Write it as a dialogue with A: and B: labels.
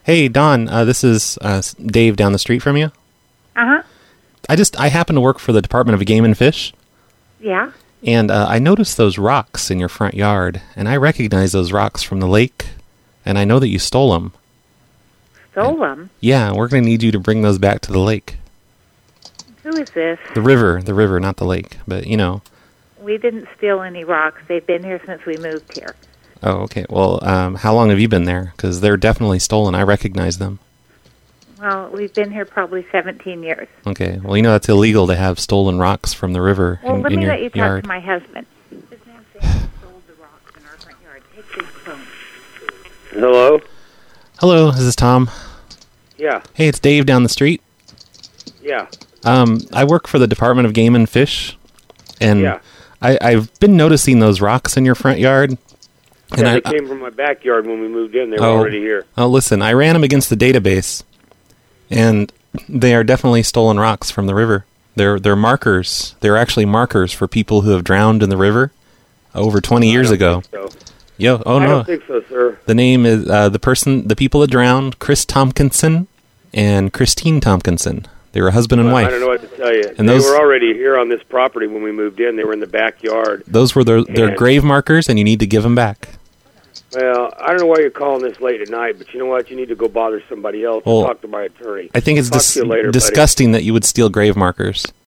A: Hey, Don, this is Dave down the street from you.
B: Uh-huh.
A: I happen to work for the Department of Game and Fish,
B: Yeah.
A: and I noticed those rocks in your front yard, and I recognize those rocks from the lake, and I know that you stole them.
B: Stole them?
A: Yeah, we're going to need you to bring those back to the lake.
B: Who is this?
A: The river, not the lake, but you know.
B: We didn't steal any rocks. They've been here since we moved here.
A: Oh, okay. Well, how long have you been there? Because they're definitely stolen. I recognize them.
B: Well, we've been here probably 17 years.
A: Okay. Well, you know that's illegal to have stolen rocks from the river
B: Well,
A: in
B: let me
A: your
B: let you talk
A: yard.
B: to my husband. This man said he stole the rocks in our front yard. Take his phone.
C: Hello?
A: Hello, this is Tom.
C: Yeah,
A: Hey, it's Dave down the street.
C: yeah,
A: I work for the Department of Game and Fish, and
C: yeah.
A: I've been noticing those rocks in your front yard. And
C: Yeah, they came from my backyard when we moved in. They were already here.
A: Oh, listen, I ran them against the database, and they are definitely stolen rocks from the river. They're markers. They're actually markers for people who have drowned in the river over 20 years ago.
C: So.
A: Yo, oh
C: I
A: no.
C: don't think so, sir.
A: The name is the people that drowned, Chris Tompkinson and Christine Tompkinson. They were husband and wife.
C: I don't know what to tell you.
A: And
C: they
A: those-
C: were already here on this property when we moved in. They were in the backyard.
A: Those were their
C: And-
A: grave markers, and you need to give them back.
C: Well, I don't know why you're calling this late at night, but you know what? You need to go bother somebody else
A: Well,
C: and talk to my attorney.
A: I think it's
C: Talk to you later, buddy.
A: disgusting that you would steal grave markers.